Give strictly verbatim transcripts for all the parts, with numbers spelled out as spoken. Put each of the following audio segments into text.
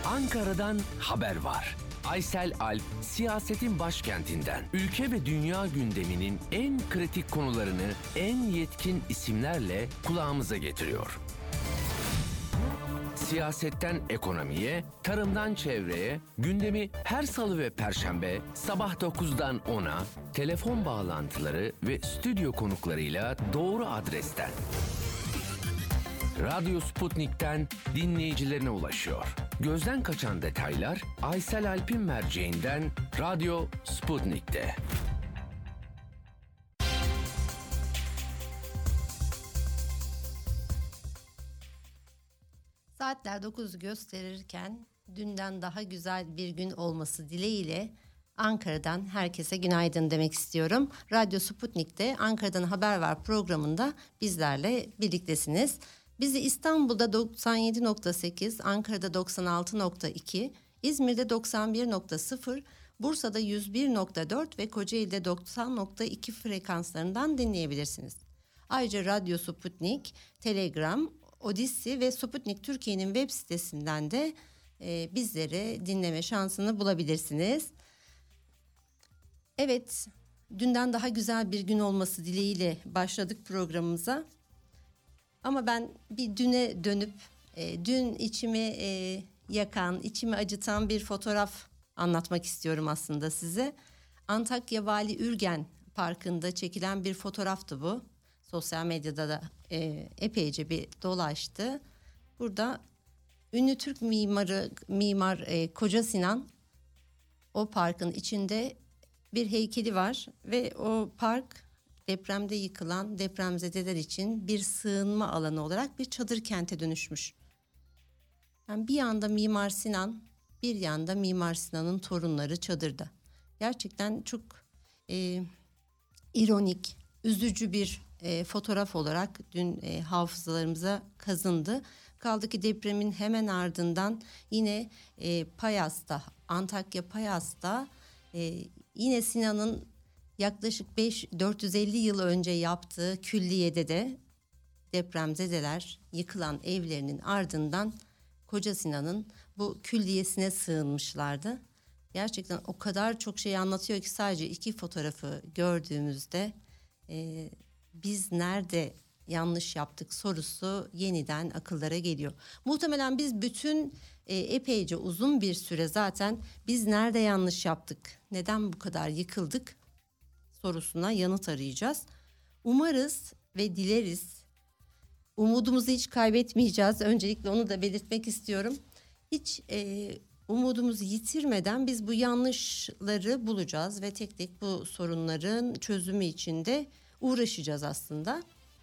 Ankara'dan haber var. Aysel Alp, siyasetin başkentinden, ülke ve dünya gündeminin en kritik konularını en yetkin isimlerle kulağımıza getiriyor. Siyasetten ekonomiye, tarımdan çevreye, gündemi her salı ve perşembe sabah dokuzdan ona, telefon bağlantıları ve stüdyo konuklarıyla doğru adresten. Radyo Sputnik'ten dinleyicilerine ulaşıyor. Gözden kaçan detaylar Aysel Alp'in merceğinden Radyo Sputnik'te. Saatler dokuzu gösterirken dünden daha güzel bir gün olması dileğiyle Ankara'dan herkese günaydın demek istiyorum. Radyo Sputnik'te Ankara'dan Haber Var programında bizlerle birliktesiniz. Bizi İstanbul'da doksan yedi nokta sekiz, Ankara'da doksan altı nokta iki, İzmir'de doksan bir nokta sıfır, Bursa'da yüz bir nokta dört ve Kocaeli'de doksan nokta iki frekanslarından dinleyebilirsiniz. Ayrıca Radyo Sputnik, Telegram, Odissi ve Sputnik Türkiye'nin web sitesinden de e, bizleri dinleme şansını bulabilirsiniz. Evet, dünden daha güzel bir gün olması dileğiyle başladık programımıza. Ama ben bir düne dönüp e, dün içimi e, yakan, içimi acıtan bir fotoğraf anlatmak istiyorum aslında size. Antakya Vali Ürgen Parkı'nda çekilen bir fotoğraftı bu. Sosyal medyada da e, epeyce bir dolaştı. Burada ünlü Türk mimarı mimar e, Koca Sinan, o parkın içinde bir heykeli var ve o park depremde yıkılan depremzedeler için bir sığınma alanı olarak bir çadır kente dönüşmüş. Yani bir yanda Mimar Sinan, bir yanda Mimar Sinan'ın torunları çadırda. Gerçekten çok e, ironik, üzücü bir e, fotoğraf olarak dün e, hafızalarımıza kazındı. Kaldı ki depremin hemen ardından yine e, Payas'ta, Antakya Payas'ta e, yine Sinan'ın yaklaşık beş dört yüz elli yıl önce yaptığı külliyede de depremzedeler yıkılan evlerinin ardından Koca Sinan'ın bu külliyesine sığınmışlardı. Gerçekten o kadar çok şey anlatıyor ki sadece iki fotoğrafı gördüğümüzde e, biz nerede yanlış yaptık sorusu yeniden akıllara geliyor. Muhtemelen biz bütün e, epeyce uzun bir süre zaten biz nerede yanlış yaptık, neden bu kadar yıkıldık sorusuna yanıt arayacağız. Umarız ve dileriz. Umudumuzu hiç kaybetmeyeceğiz. Öncelikle onu da belirtmek istiyorum. Hiç e, umudumuzu yitirmeden biz bu yanlışları bulacağız ve tek tek bu sorunların çözümü için de uğraşacağız aslında.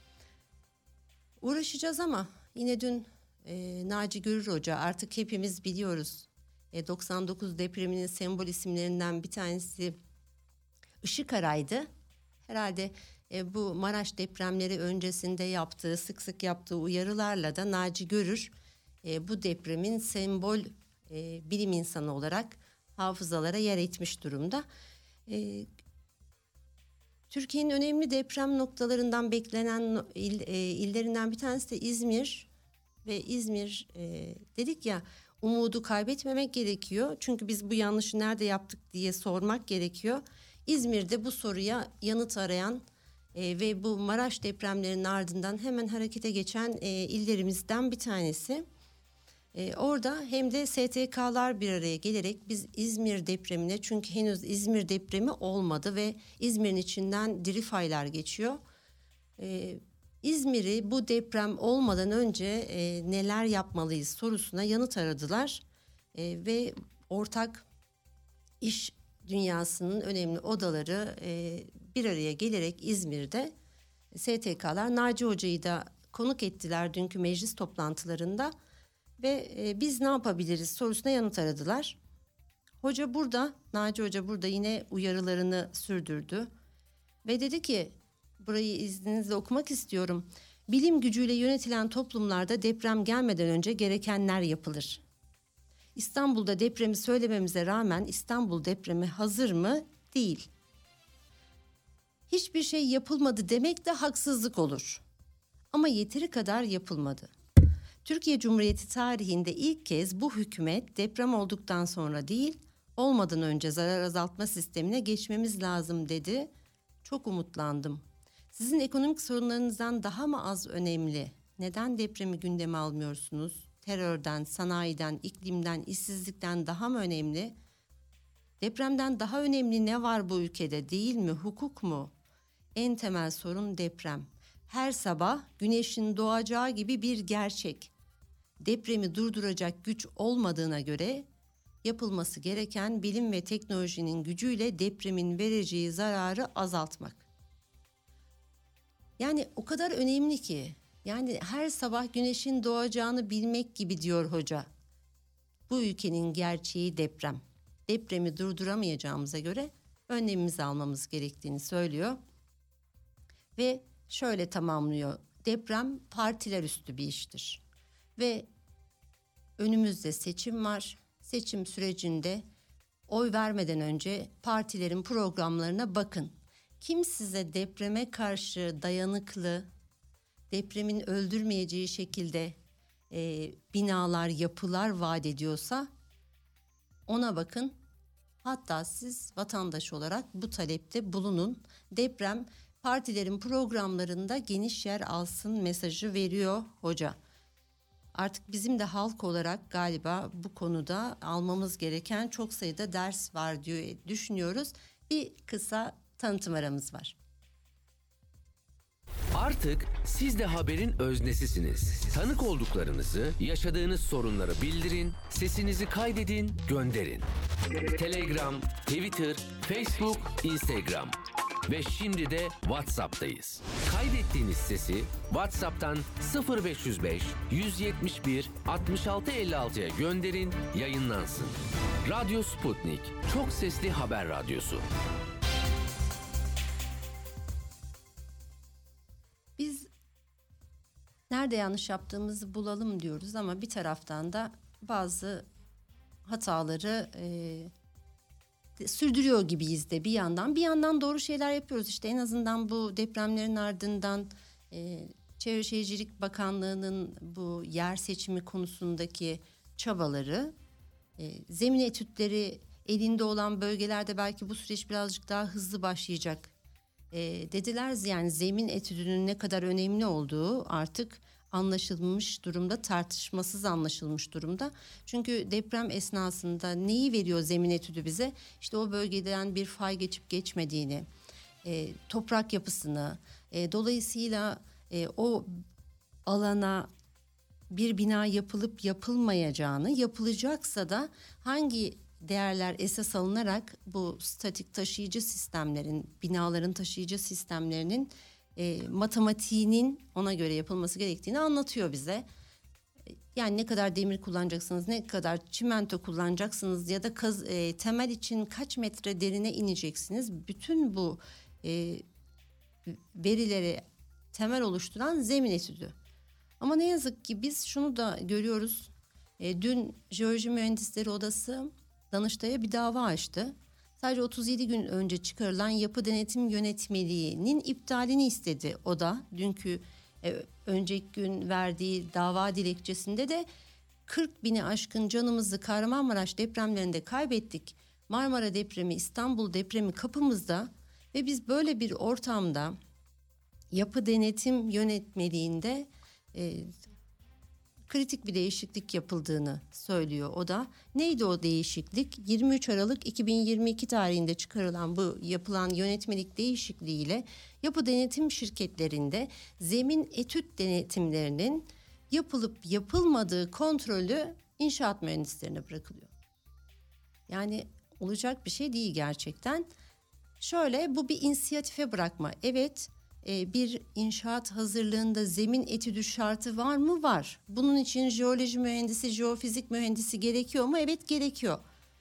Uğraşacağız ama yine dün e, Naci Görür Hoca, artık hepimiz biliyoruz. E, doksan dokuz depreminin sembol isimlerinden bir tanesi Işıkara'ydı. Herhalde e, bu Maraş depremleri öncesinde yaptığı, sık sık yaptığı uyarılarla da Naci Görür e, bu depremin sembol e, bilim insanı olarak hafızalara yer etmiş durumda. E, Türkiye'nin önemli deprem noktalarından beklenen il, e, illerinden bir tanesi de İzmir ve İzmir e, dedik ya, umudu kaybetmemek gerekiyor. Çünkü biz bu yanlışı nerede yaptık diye sormak gerekiyor. İzmir'de bu soruya yanıt arayan e, ve bu Maraş depremlerinin ardından hemen harekete geçen e, illerimizden bir tanesi. E, orada hem de S T K'lar bir araya gelerek biz İzmir depremine, çünkü henüz İzmir depremi olmadı ve İzmir'in içinden diri faylar geçiyor. E, İzmir'i bu deprem olmadan önce e, neler yapmalıyız sorusuna yanıt aradılar e, ve ortak iş dünyasının önemli odaları e, bir araya gelerek İzmir'de S T K'lar Naci Hoca'yı da konuk ettiler dünkü meclis toplantılarında ve e, biz ne yapabiliriz sorusuna yanıt aradılar. Hoca burada, Naci Hoca burada yine uyarılarını sürdürdü ve dedi ki, burayı izninizle okumak istiyorum. Bilim gücüyle yönetilen toplumlarda deprem gelmeden önce gerekenler yapılır. İstanbul'da depremi söylememize rağmen İstanbul depremi hazır mı? Değil. Hiçbir şey yapılmadı demek de haksızlık olur. Ama yeteri kadar yapılmadı. Türkiye Cumhuriyeti tarihinde ilk kez bu hükümet deprem olduktan sonra değil, olmadan önce zarar azaltma sistemine geçmemiz lazım dedi. Çok umutlandım. Sizin ekonomik sorunlarınızdan daha mı az önemli? Neden depremi gündeme almıyorsunuz? Terörden, sanayiden, iklimden, işsizlikten daha mı önemli? Depremden daha önemli ne var bu ülkede, değil mi? Hukuk mu? En temel sorun deprem. Her sabah güneşin doğacağı gibi bir gerçek. Depremi durduracak güç olmadığına göre yapılması gereken bilim ve teknolojinin gücüyle depremin vereceği zararı azaltmak. Yani o kadar önemli ki, yani her sabah güneşin doğacağını bilmek gibi diyor hoca. Bu ülkenin gerçeği deprem. Depremi durduramayacağımıza göre önlemimizi almamız gerektiğini söylüyor. Ve şöyle tamamlıyor. Deprem partiler üstü bir iştir. Ve önümüzde seçim var. Seçim sürecinde oy vermeden önce partilerin programlarına bakın. Kim size depreme karşı dayanıklı, depremin öldürmeyeceği şekilde e, binalar, yapılar vaat ediyorsa ona bakın. Hatta siz vatandaş olarak bu talepte bulunun. Deprem partilerin programlarında geniş yer alsın mesajı veriyor hoca. Artık bizim de halk olarak galiba bu konuda almamız gereken çok sayıda ders var diye düşünüyoruz. Bir kısa tanıtım aramız var. Artık siz de haberin öznesisiniz. Tanık olduklarınızı, yaşadığınız sorunları bildirin, sesinizi kaydedin, gönderin. Telegram, Twitter, Facebook, Instagram ve şimdi de WhatsApp'tayız. Kaydettiğiniz sesi WhatsApp'tan sıfır beş yüz beş yüz yetmiş bir altmış altı elli altıya gönderin, yayınlansın. Radyo Sputnik, çok sesli haber radyosu. Biz nerede yanlış yaptığımızı bulalım diyoruz ama bir taraftan da bazı hataları e, sürdürüyor gibiyiz de bir yandan. Bir yandan doğru şeyler yapıyoruz. İşte en azından bu depremlerin ardından e, Çevre Şehircilik Bakanlığı'nın bu yer seçimi konusundaki çabaları, e, zemin etütleri elinde olan bölgelerde belki bu süreç birazcık daha hızlı başlayacak e, dediler. Yani zemin etüdünün ne kadar önemli olduğu artık anlaşılmış durumda, tartışmasız anlaşılmış durumda. Çünkü deprem esnasında neyi veriyor zemin etüdü bize? İşte o bölgeden bir fay geçip geçmediğini, e, toprak yapısını, e, dolayısıyla e, o alana bir bina yapılıp yapılmayacağını, yapılacaksa da hangi değerler esas alınarak bu statik taşıyıcı sistemlerin, binaların taşıyıcı sistemlerinin e, matematiğinin ona göre yapılması gerektiğini anlatıyor bize. Yani ne kadar demir kullanacaksınız, ne kadar çimento kullanacaksınız ya da kaz, e, temel için kaç metre derine ineceksiniz. Bütün bu e, verileri temel oluşturan zemin etüdü. Ama ne yazık ki biz şunu da görüyoruz. E, dün Jeoloji Mühendisleri Odası Danıştay'a bir dava açtı. Sadece otuz yedi gün önce çıkarılan yapı denetim yönetmeliğinin iptalini istedi o da. Dünkü e, önceki gün verdiği dava dilekçesinde de kırk bini aşkın canımızı Kahramanmaraş depremlerinde kaybettik. Marmara depremi, İstanbul depremi kapımızda ve biz böyle bir ortamda yapı denetim yönetmeliğinde e, kritik bir değişiklik yapıldığını söylüyor o da. Neydi o değişiklik? yirmi üç Aralık iki bin yirmi iki tarihinde çıkarılan bu yapılan yönetmelik değişikliğiyle yapı denetim şirketlerinde zemin etüt denetimlerinin yapılıp yapılmadığı kontrolü inşaat mühendislerine bırakılıyor. Yani olacak bir şey değil gerçekten. Şöyle, bu bir inisiyatife bırakma. Evet, bir inşaat hazırlığında zemin etüdü şartı var mı? Var. Bunun için jeoloji mühendisi, jeofizik mühendisi gerekiyor mu? Evet, gerekiyor.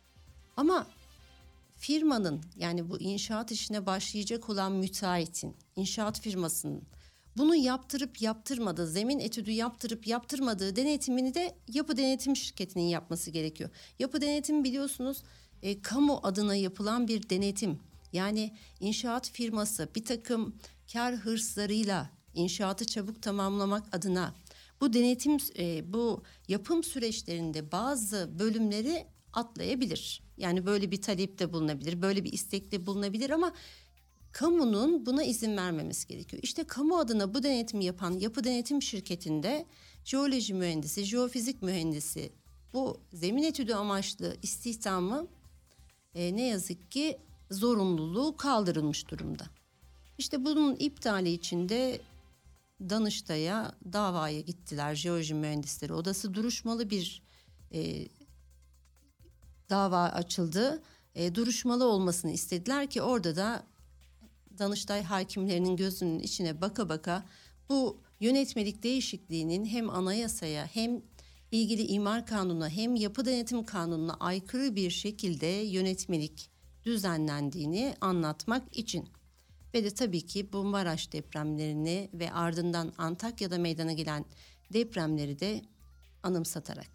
Ama firmanın, yani bu inşaat işine başlayacak olan müteahhitin, inşaat firmasının bunu yaptırıp yaptırmadığı, zemin etüdü yaptırıp yaptırmadığı denetimini de yapı denetim şirketinin yapması gerekiyor. Yapı denetim biliyorsunuz e, kamu adına yapılan bir denetim. Yani inşaat firması bir takım kar hırslarıyla inşaatı çabuk tamamlamak adına bu denetim e, bu yapım süreçlerinde bazı bölümleri atlayabilir. Yani böyle bir talepte bulunabilir, böyle bir istekte bulunabilir ama kamunun buna izin vermemesi gerekiyor. İşte kamu adına bu denetimi yapan yapı denetim şirketinde jeoloji mühendisi, jeofizik mühendisi bu zemin etüdü amaçlı istihdamı e, ne yazık ki zorunluluğu kaldırılmış durumda. İşte bunun iptali için de Danıştay'a davaya gittiler jeoloji mühendisleri odası. Duruşmalı bir e, dava açıldı. E, duruşmalı olmasını istediler ki orada da Danıştay hakimlerinin gözünün içine baka baka bu yönetmelik değişikliğinin hem anayasaya hem ilgili imar kanununa hem yapı denetim kanununa aykırı bir şekilde yönetmelik düzenlendiğini anlatmak için. Ve de tabii ki bu Maraş depremlerini ve ardından Antakya'da meydana gelen depremleri de anımsatarak.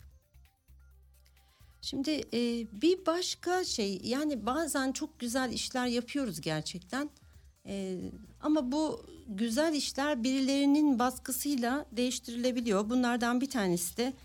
Şimdi e, bir başka şey, yani bazen çok güzel işler yapıyoruz gerçekten. E, ama bu güzel işler birilerinin baskısıyla değiştirilebiliyor. Bunlardan bir tanesi de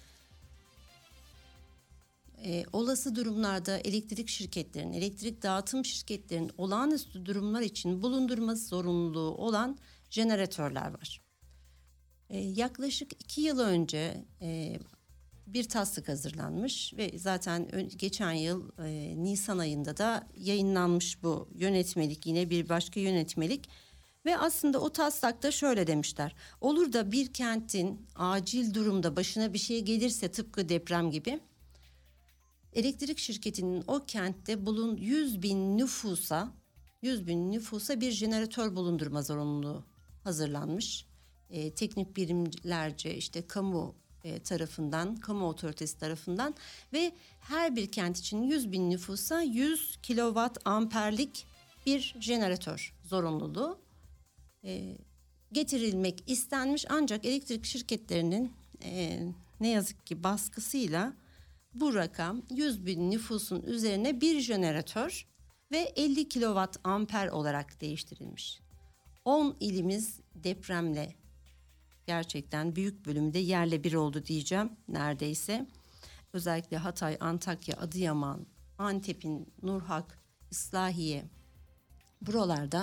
e, olası durumlarda elektrik şirketlerinin, elektrik dağıtım şirketlerinin olağanüstü durumlar için bulundurması zorunluluğu olan jeneratörler var. E, yaklaşık iki yıl önce e, bir taslak hazırlanmış ve zaten geçen yıl e, Nisan ayında da yayınlanmış bu yönetmelik, yine bir başka yönetmelik. Ve aslında o taslakta şöyle demişler: olur da bir kentin acil durumda başına bir şey gelirse, tıpkı deprem gibi, elektrik şirketinin o kentte bulun yüz bin nüfusa yüz bin nüfusa bir jeneratör bulundurma zorunluluğu hazırlanmış. E, teknik birimlerce işte kamu e, tarafından, kamu otoritesi tarafından ve her bir kent için yüz bin nüfusa yüz kilowatt amperlik bir jeneratör zorunluluğu e, getirilmek istenmiş. Ancak elektrik şirketlerinin e, ne yazık ki baskısıyla bu rakam yüz bin nüfusun üzerine bir jeneratör ve elli kilowatt amper olarak değiştirilmiş. on ilimiz depremle gerçekten büyük bölümde yerle bir oldu diyeceğim neredeyse. Özellikle Hatay, Antakya, Adıyaman, Antep'in Nurhak, İslahiye, buralarda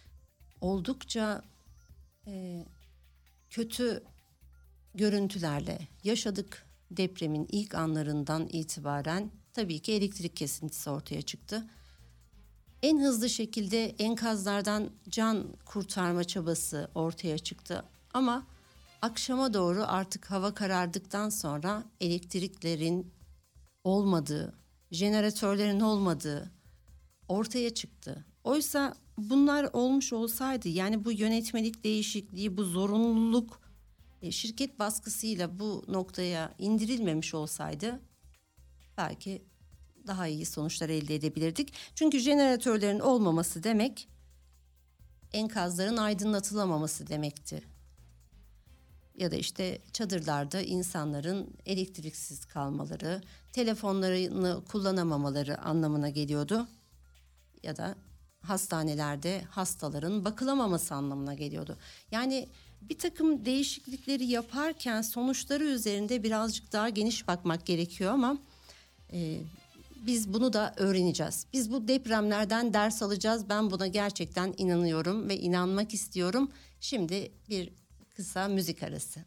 oldukça e, kötü görüntülerle yaşadık. Depremin ilk anlarından itibaren tabii ki elektrik kesintisi ortaya çıktı. En hızlı şekilde enkazlardan can kurtarma çabası ortaya çıktı. Ama akşama doğru artık hava karardıktan sonra elektriklerin olmadığı, jeneratörlerin olmadığı ortaya çıktı. Oysa bunlar olmuş olsaydı, yani bu yönetmelik değişikliği, bu zorunluluk e, şirket baskısıyla bu noktaya indirilmemiş olsaydı belki daha iyi sonuçlar elde edebilirdik. Çünkü jeneratörlerin olmaması demek enkazların aydınlatılamaması demekti. Ya da işte çadırlarda insanların elektriksiz kalmaları, telefonlarını kullanamamaları anlamına geliyordu. Ya da hastanelerde hastaların bakılamaması anlamına geliyordu. Yani bir takım değişiklikleri yaparken sonuçları üzerinde birazcık daha geniş bakmak gerekiyor ama e, biz bunu da öğreneceğiz. Biz bu depremlerden ders alacağız. Ben buna gerçekten inanıyorum ve inanmak istiyorum. Şimdi bir kısa müzik arası.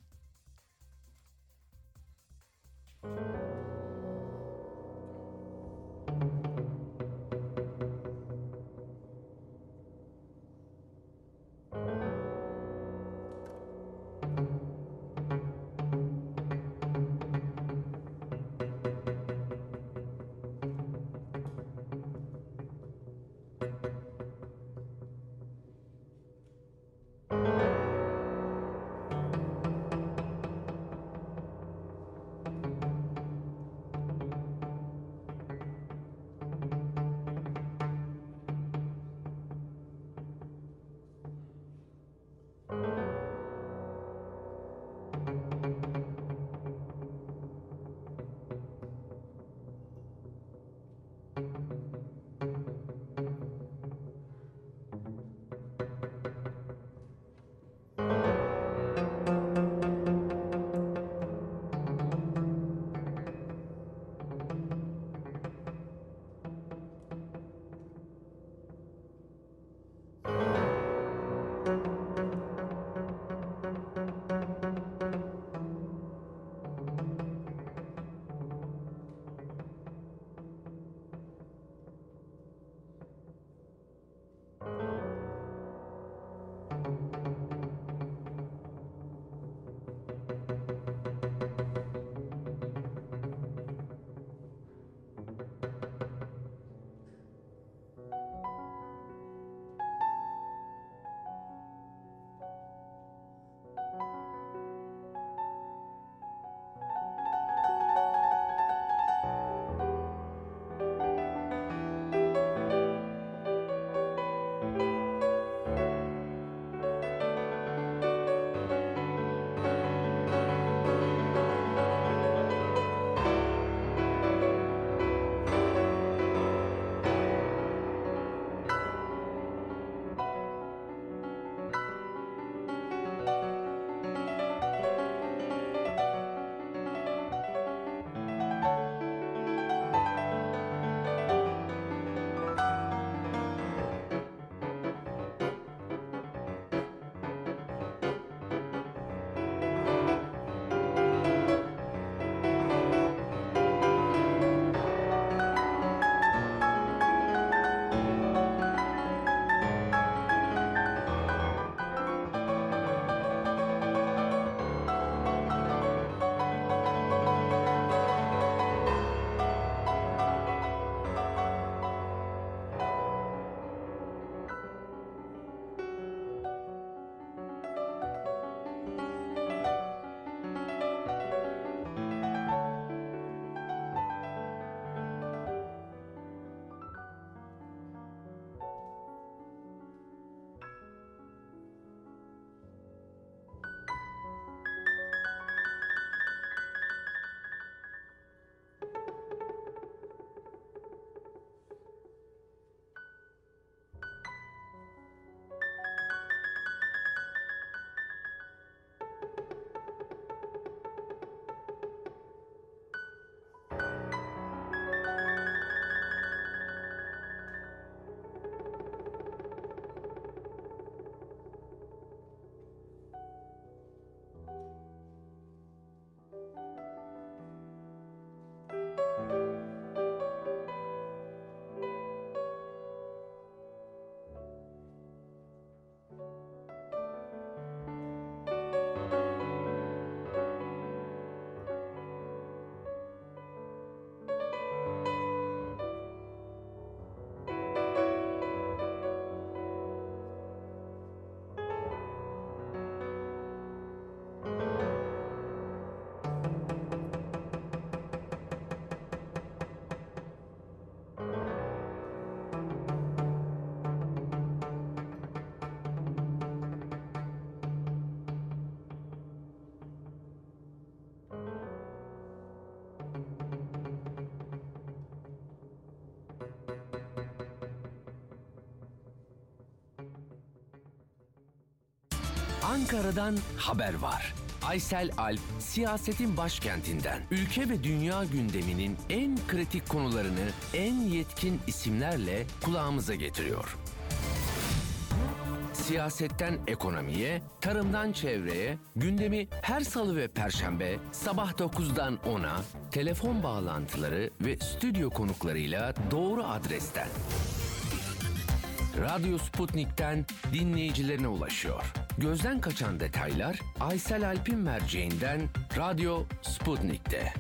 Ankara'dan haber var. Aysel Alp, siyasetin başkentinden, ülke ve dünya gündeminin en kritik konularını en yetkin isimlerle kulağımıza getiriyor. Siyasetten ekonomiye, tarımdan çevreye, gündemi her salı ve perşembe sabah dokuzdan ona, telefon bağlantıları ve stüdyo konuklarıyla doğru adresten. Radyo Sputnik'ten dinleyicilerine ulaşıyor. Gözden kaçan detaylar Aysel Alp'in merceğinden Radyo Sputnik'te.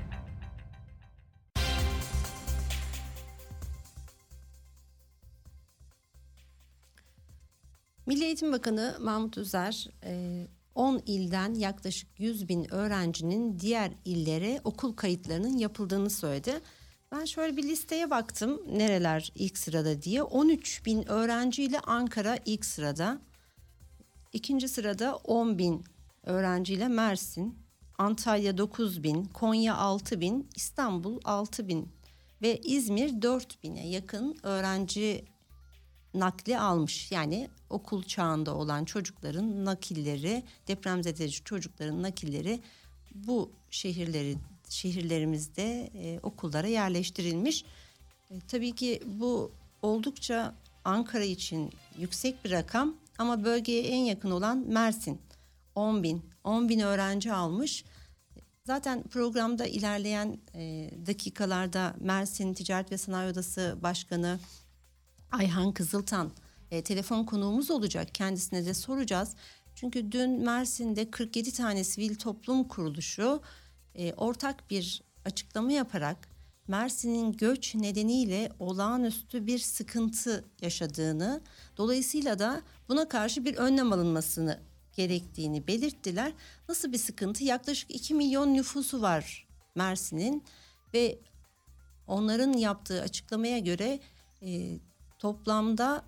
Milli Eğitim Bakanı Mahmut Özer on ilden yaklaşık yüz bin öğrencinin diğer illere okul kayıtlarının yapıldığını söyledi. Ben şöyle bir listeye baktım nereler ilk sırada diye. on üç bin öğrenciyle Ankara ilk sırada. İkinci sırada on bin öğrenciyle Mersin, Antalya dokuz bin, Konya altı bin, İstanbul altı bin ve İzmir dört bine yakın öğrenci nakli almış. Yani okul çağında olan çocukların nakilleri, depremzede çocukların nakilleri bu şehirleri şehirlerimizde e, okullara yerleştirilmiş. E, tabii ki bu oldukça Ankara için yüksek bir rakam ama bölgeye en yakın olan Mersin on bin, on bin öğrenci almış. Zaten programda ilerleyen e, dakikalarda Mersin Ticaret ve Sanayi Odası Başkanı Ayhan Kızıltan e, telefon konuğumuz olacak. Kendisine de soracağız. Çünkü dün Mersin'de kırk yedi tane sivil toplum kuruluşu e, ortak bir açıklama yaparak Mersin'in göç nedeniyle olağanüstü bir sıkıntı yaşadığını, dolayısıyla da buna karşı bir önlem alınmasını gerektiğini belirttiler. Nasıl bir sıkıntı? Yaklaşık iki milyon nüfusu var Mersin'in ve onların yaptığı açıklamaya göre e, toplamda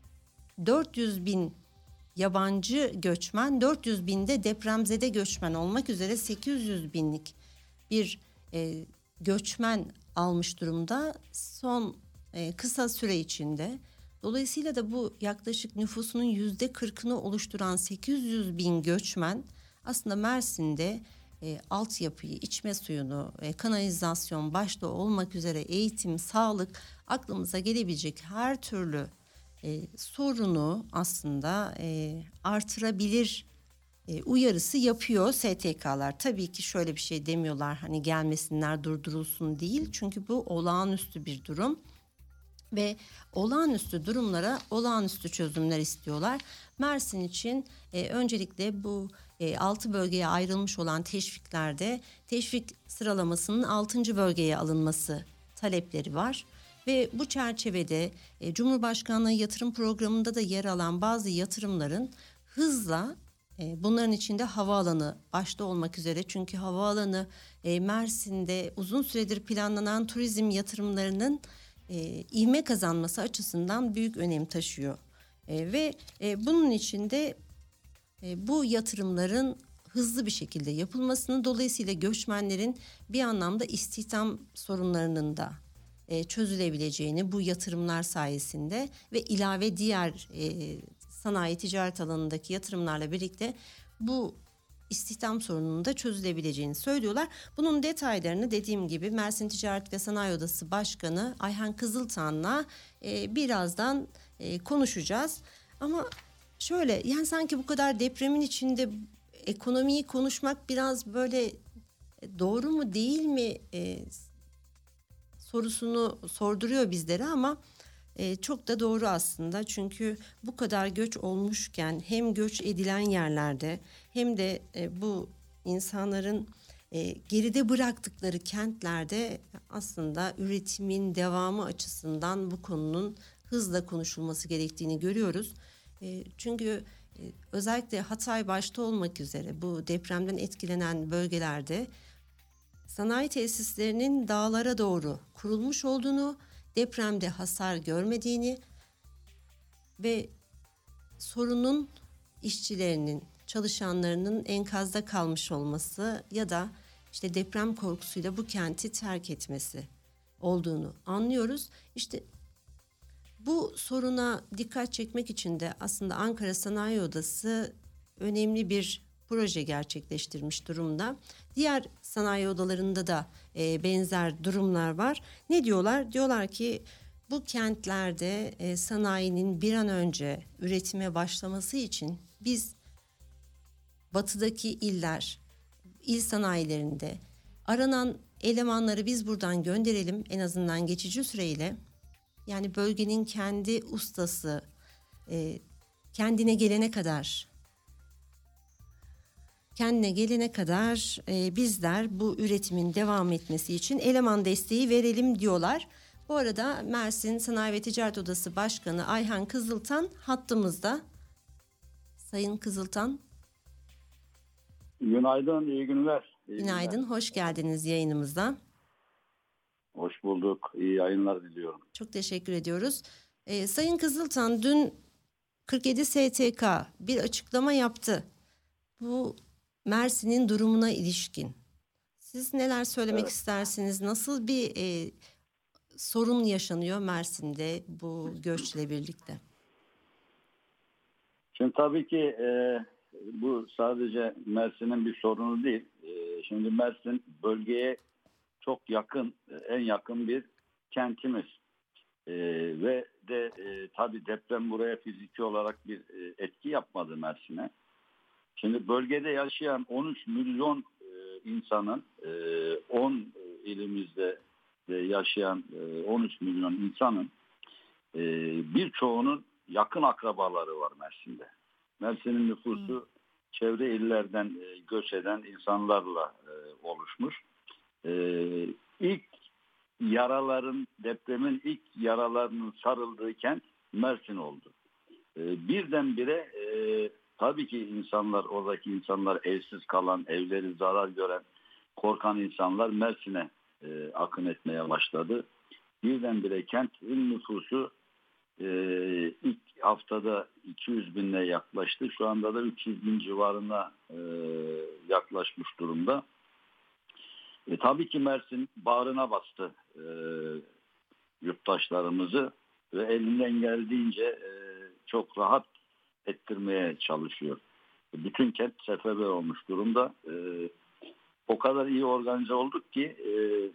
dört yüz bin yabancı göçmen, dört yüz bin de depremzede göçmen olmak üzere sekiz yüz binlik bir e, göçmen almış durumda son e, kısa süre içinde. Dolayısıyla da bu yaklaşık nüfusunun yüzde kırkını oluşturan sekiz yüz bin göçmen aslında Mersin'de e, altyapıyı, içme suyunu, e, kanalizasyon başta olmak üzere eğitim, sağlık, aklımıza gelebilecek her türlü e, sorunu aslında e, artırabilir e, uyarısı yapıyor S T K'lar. Tabii ki şöyle bir şey demiyorlar, hani gelmesinler, durdurulsun değil. Çünkü bu olağanüstü bir durum ve olağanüstü durumlara olağanüstü çözümler istiyorlar. Mersin için e, öncelikle bu e, altı bölgeye ayrılmış olan teşviklerde teşvik sıralamasının altıncı bölgeye alınması talepleri var. Ve bu çerçevede e, Cumhurbaşkanlığı yatırım programında da yer alan bazı yatırımların hızla e, bunların içinde havaalanı başta olmak üzere, çünkü havaalanı e, Mersin'de uzun süredir planlanan turizm yatırımlarının e, ivme kazanması açısından büyük önem taşıyor. E, ve e, bunun içinde e, bu yatırımların hızlı bir şekilde yapılmasını, dolayısıyla göçmenlerin bir anlamda istihdam sorunlarının da e, çözülebileceğini bu yatırımlar sayesinde ve ilave diğer e, sanayi ticaret alanındaki yatırımlarla birlikte bu istihdam sorununun da çözülebileceğini söylüyorlar. Bunun detaylarını dediğim gibi Mersin Ticaret ve Sanayi Odası Başkanı Ayhan Kızıltan'la e, birazdan e, konuşacağız. Ama şöyle, yani sanki bu kadar depremin içinde ekonomiyi konuşmak biraz böyle doğru mu değil mi e, sorusunu sorduruyor bizlere ama e, çok da doğru aslında. Çünkü bu kadar göç olmuşken hem göç edilen yerlerde hem de e, bu insanların e, geride bıraktıkları kentlerde aslında üretimin devamı açısından bu konunun hızla konuşulması gerektiğini görüyoruz. E, çünkü e, özellikle Hatay başta olmak üzere bu depremden etkilenen bölgelerde sanayi tesislerinin dağlara doğru kurulmuş olduğunu, depremde hasar görmediğini ve sorunun işçilerinin, çalışanlarının enkazda kalmış olması ya da işte deprem korkusuyla bu kenti terk etmesi olduğunu anlıyoruz. İşte bu soruna dikkat çekmek için de aslında Ankara Sanayi Odası önemli bir proje gerçekleştirmiş durumda. Diğer sanayi odalarında da e, benzer durumlar var. Ne diyorlar? Diyorlar ki bu kentlerde e, sanayinin bir an önce üretime başlaması için biz batıdaki iller, il sanayilerinde aranan elemanları biz buradan gönderelim en azından geçici süreyle. Yani bölgenin kendi ustası e, kendine gelene kadar kendine gelene kadar e, bizler bu üretimin devam etmesi için eleman desteği verelim diyorlar. Bu arada Mersin Sanayi ve Ticaret Odası Başkanı Ayhan Kızıltan hattımızda. Sayın Kızıltan. Günaydın, iyi günler. İyi Günaydın, günler. hoş geldiniz yayınımıza. Hoş bulduk, iyi yayınlar diliyorum. Çok teşekkür ediyoruz. Ee, Sayın Kızıltan dün kırk yedi S T K bir açıklama yaptı. Bu Mersin'in durumuna ilişkin. Siz neler söylemek Evet. istersiniz? Nasıl bir e, sorun yaşanıyor Mersin'de bu göçle birlikte? Şimdi tabii ki e, bu sadece Mersin'in bir sorunu değil. E, şimdi Mersin bölgeye çok yakın, en yakın bir kentimiz. E, ve de e, tabii deprem buraya fiziki olarak bir e, etki yapmadı Mersin'e. Şimdi bölgede yaşayan on üç milyon e, insanın e, on ilimizde de yaşayan e, on üç milyon insanın e, birçoğunun yakın akrabaları var Mersin'de. Mersin'in nüfusu hmm. çevre illerden e, göç eden insanlarla e, oluşmuş. E, ilk yaraların, depremin ilk yaralarının sarıldığı kent Mersin oldu. E, birdenbire e, tabii ki insanlar, oradaki insanlar evsiz kalan, evleri zarar gören, korkan insanlar Mersin'e e, akın etmeye başladı. Birdenbire kentin nüfusu e, ilk haftada iki yüz bine yaklaştı. Şu anda da üç yüz bin civarına e, yaklaşmış durumda. E, tabii ki Mersin bağrına bastı e, yurttaşlarımızı ve elinden geldiğince e, çok rahat ettirmeye çalışıyor. Bütün kent seferber olmuş durumda. E, o kadar iyi organize olduk ki e,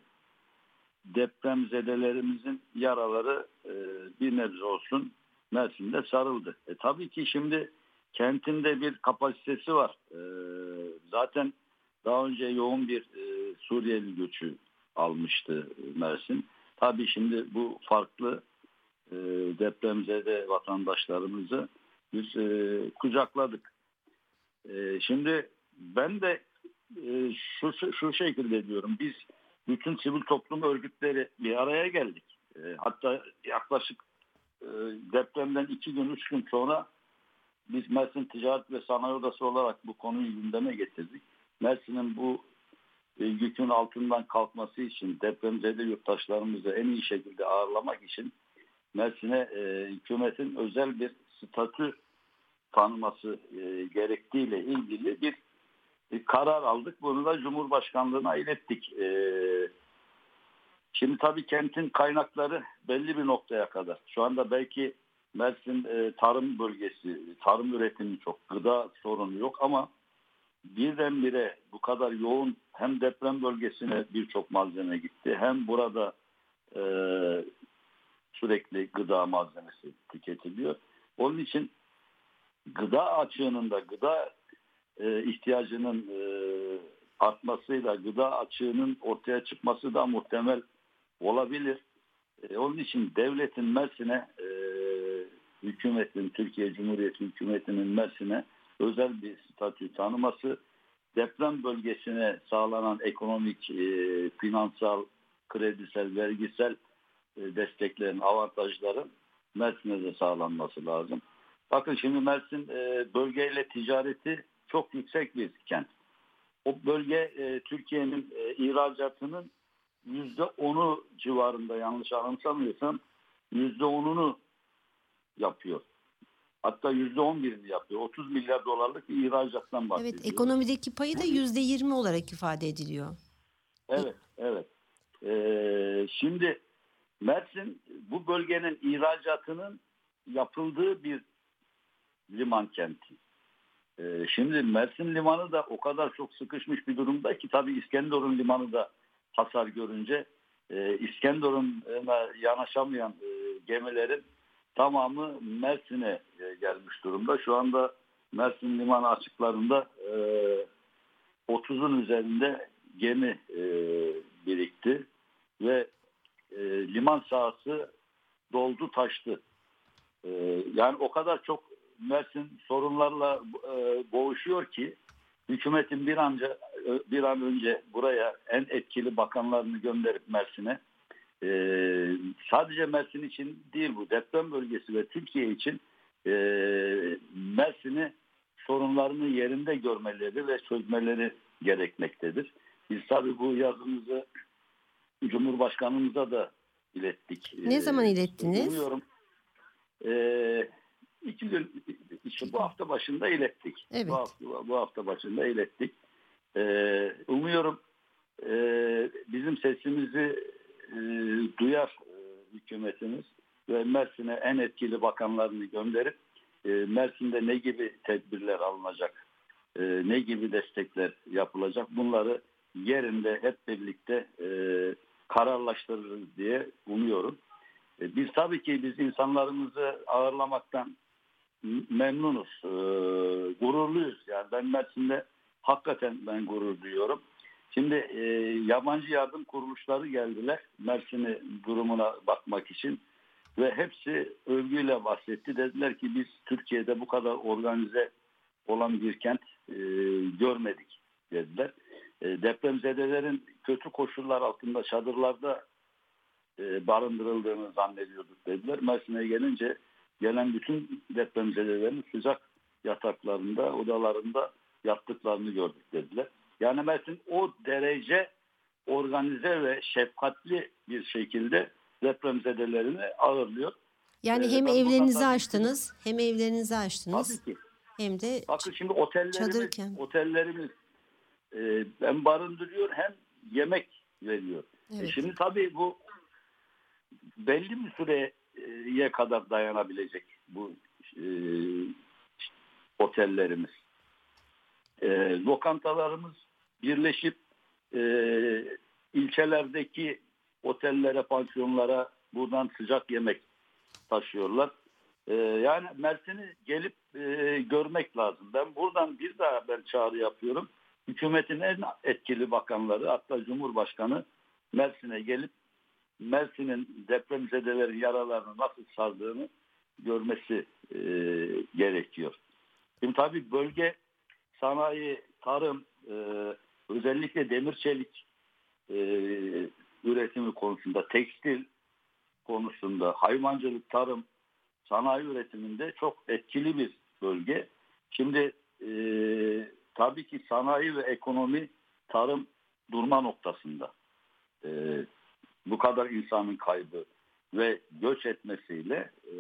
depremzedelerimizin yaraları e, bir nebze olsun Mersin'de sarıldı. E, tabii ki şimdi kentinde bir kapasitesi var. E, zaten daha önce yoğun bir e, Suriyeli göçü almıştı Mersin. Tabii şimdi bu farklı e, depremzede vatandaşlarımızı biz e, kucakladık. E, şimdi ben de e, şu, şu şekilde diyorum. Biz bütün sivil toplum örgütleri bir araya geldik. E, hatta yaklaşık e, depremden iki gün, üç gün sonra biz Mersin Ticaret ve Sanayi Odası olarak bu konuyu gündeme getirdik. Mersin'in bu e, yükün altından kalkması için, depremzede yurttaşlarımızı en iyi şekilde ağırlamak için Mersin'e e, hükümetin özel bir statü tanıması e, gerektiğiyle ilgili bir e, karar aldık. Bunu da Cumhurbaşkanlığına ilettik. E, şimdi tabii kentin kaynakları belli bir noktaya kadar. Şu anda belki Mersin e, tarım bölgesi, tarım üretimi çok, gıda sorunu yok ama birdenbire bu kadar yoğun hem deprem bölgesine birçok malzeme gitti hem burada e, sürekli gıda malzemesi tüketiliyor. Onun için gıda açığının da gıda e, ihtiyacının e, artmasıyla gıda açığının ortaya çıkması da muhtemel olabilir. E, onun için devletin Mersin'e e, hükümetin, Türkiye Cumhuriyeti hükümetinin Mersin'e özel bir statü tanıması, deprem bölgesine sağlanan ekonomik, e, finansal, kredisel, vergisel e, desteklerin, avantajların Mersin'e de sağlanması lazım. Bakın şimdi Mersin e, bölgeyle ticareti çok yüksek bir kent. O bölge e, Türkiye'nin e, ihracatının yüzde onu civarında, yanlış anımsamıyorsam yüzde onunu yapıyor. Hatta yüzde on birini yapıyor. otuz milyar dolarlık bir ihracattan bahsediyoruz. Evet, ekonomideki payı da yüzde yirmi olarak ifade ediliyor. Evet, evet. Ee, şimdi Mersin bu bölgenin ihracatının yapıldığı bir liman kenti. E, şimdi Mersin Limanı da o kadar çok sıkışmış bir durumda ki tabii İskenderun Limanı da hasar görünce e, İskenderun'a yanaşamayan e, gemilerin tamamı Mersin'e e, gelmiş durumda. Şu anda Mersin Limanı açıklarında e, otuzun üzerinde gemi e, birikti ve e, liman sahası doldu taştı. E, yani o kadar çok Mersin sorunlarla e, boğuşuyor ki hükümetin bir anca bir an önce buraya en etkili bakanlarını gönderip Mersin'e e, sadece Mersin için değil, bu deprem bölgesi ve Türkiye için e, Mersin'i sorunlarını yerinde görmeleri ve çözmeleri gerekmektedir. Biz tabii bu yazımızı Cumhurbaşkanımıza da ilettik. Ne zaman ilettiniz? Umuyorum e, iki gün işte bu hafta başında ilettik. Evet. Bu hafta, bu hafta başında ilettik. E, umuyorum e, bizim sesimizi e, duyar e, hükümetimiz ve Mersin'e en etkili bakanlarını gönderip e, Mersin'de ne gibi tedbirler alınacak, e, ne gibi destekler yapılacak, bunları yerinde hep birlikte e, kararlaştırırız diye umuyorum. E, biz tabii ki biz insanlarımızı ağırlamaktan memnunuz, e, gururluyuz. Yani ben Mersin'de hakikaten ben gurur duyuyorum. Şimdi e, yabancı yardım kuruluşları geldiler Mersin'i durumuna bakmak için ve hepsi övgüyle bahsetti. Dediler ki biz Türkiye'de bu kadar organize olan bir kent e, görmedik dediler. E, depremzedelerin kötü koşullar altında çadırlarda e, barındırıldığını zannediyorduk dediler. Mersin'e gelince gelen bütün depremzedelerin sıcak yataklarında, odalarında yattıklarını gördük dediler. Yani Mersin o derece organize ve şefkatli bir şekilde depremzedelerini ağırlıyor. Yani Ee, hem ben evlerinizi buradan açtınız, hem evlerinizi açtınız, tabii ki. hem de Bakın şimdi otellerimiz, çadırken. otellerimiz e, hem barındırıyor hem yemek veriyor. Evet. E şimdi tabii bu belli bir süreye kadar dayanabilecek bu e, otellerimiz. E, lokantalarımız birleşip e, ilçelerdeki otellere, pansiyonlara buradan sıcak yemek taşıyorlar. E, yani Mersin'i gelip e, görmek lazım. Ben buradan bir daha ben çağrı yapıyorum. Hükümetin en etkili bakanları, hatta Cumhurbaşkanı Mersin'e gelip Mersin'in depremzedelerin yaralarını nasıl sardığını görmesi e, gerekiyor. Şimdi tabii bölge sanayi, tarım, e, özellikle demir çelik e, üretimi konusunda, tekstil konusunda, hayvancılık, tarım, sanayi üretiminde çok etkili bir bölge. Şimdi e, tabii ki sanayi ve ekonomi, tarım durma noktasında. E, bu kadar insanın kaybı ve göç etmesiyle e,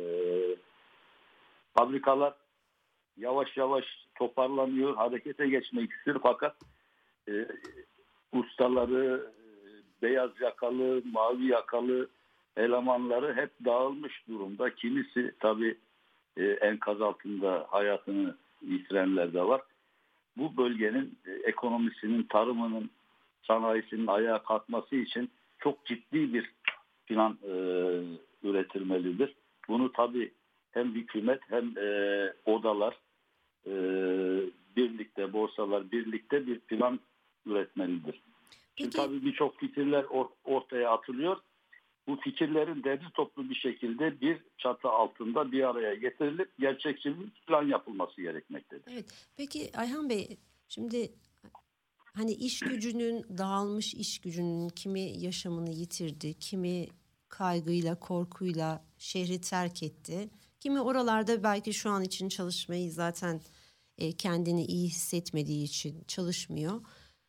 fabrikalar yavaş yavaş toparlanıyor, harekete geçmek istiyor fakat e, ustaları, e, beyaz yakalı, mavi yakalı elemanları hep dağılmış durumda. Kimisi tabii e, enkaz altında hayatını yitirenler de var. Bu bölgenin e, ekonomisinin, tarımının, sanayisinin ayağa kalkması için çok ciddi bir plan e, üretilmelidir. Bunu tabii hem hükümet hem e, odalar, e, birlikte, borsalar birlikte bir plan üretmelidir. Şimdi tabii birçok fikirler or- ortaya atılıyor. Bu fikirlerin derli toplu bir şekilde bir çatı altında bir araya getirilip gerçekçi bir plan yapılması gerekmektedir. Evet. Peki Ayhan Bey, şimdi hani iş gücünün, dağılmış iş gücünün kimi yaşamını yitirdi, kimi kaygıyla, korkuyla şehri terk etti. Kimi oralarda belki şu an için çalışmayı zaten e, kendini iyi hissetmediği için çalışmıyor.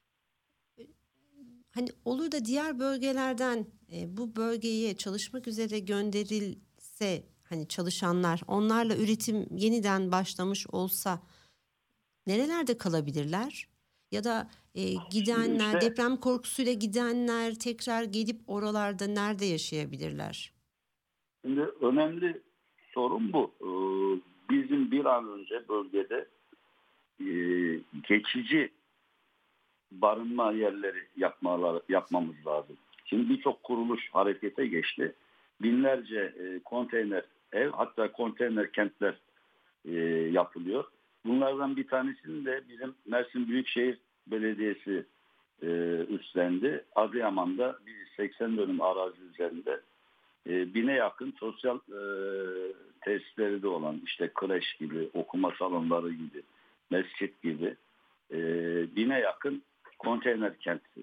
Hani olur da diğer bölgelerden e, bu bölgeye çalışmak üzere gönderilse, hani çalışanlar, onlarla üretim yeniden başlamış olsa nerelerde kalabilirler? Ya da e, gidenler, İşte, deprem korkusuyla gidenler tekrar gelip oralarda nerede yaşayabilirler? şimdi önemli sorun bu. Ee, bizim bir an önce bölgede e, geçici barınma yerleri yapmaları, yapmamız lazım. Şimdi birçok kuruluş harekete geçti. Binlerce e, konteyner ev, hatta konteyner kentler e, yapılıyor. Bunlardan bir tanesini de bizim Mersin Büyükşehir Belediyesi e, üstlendi. Adıyaman'da bir seksen dönüm arazi üzerinde e, bine yakın sosyal e, tesisleri de olan, işte kreş gibi, okuma salonları gibi, mescit gibi e, bine yakın konteyner kent, e,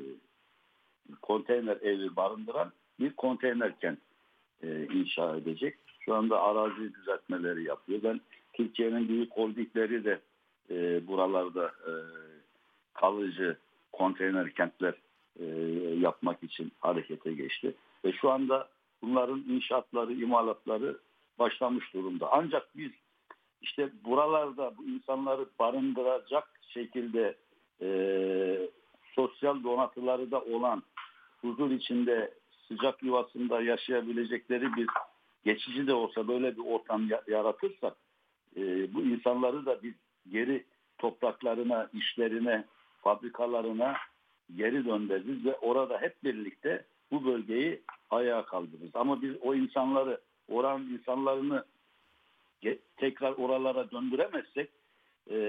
konteyner evi barındıran bir konteyner kent e, inşa edecek. Şu anda arazi düzeltmeleri yapıyor. Ben Türkiye'nin büyük holdingleri de e, buralarda e, kalıcı konteyner kentler e, yapmak için harekete geçti. Ve şu anda bunların inşaatları, imalatları başlamış durumda. Ancak biz işte buralarda bu insanları barındıracak şekilde e, sosyal donatıları da olan, huzur içinde sıcak yuvasında yaşayabilecekleri bir geçici de olsa böyle bir ortam yaratırsak e, bu insanları da biz geri topraklarına, işlerine, fabrikalarına geri döndürürüz ve orada hep birlikte bu bölgeyi ayağa kaldırırız. Ama biz o insanları, oranın insanlarını tekrar oralara döndüremezsek e,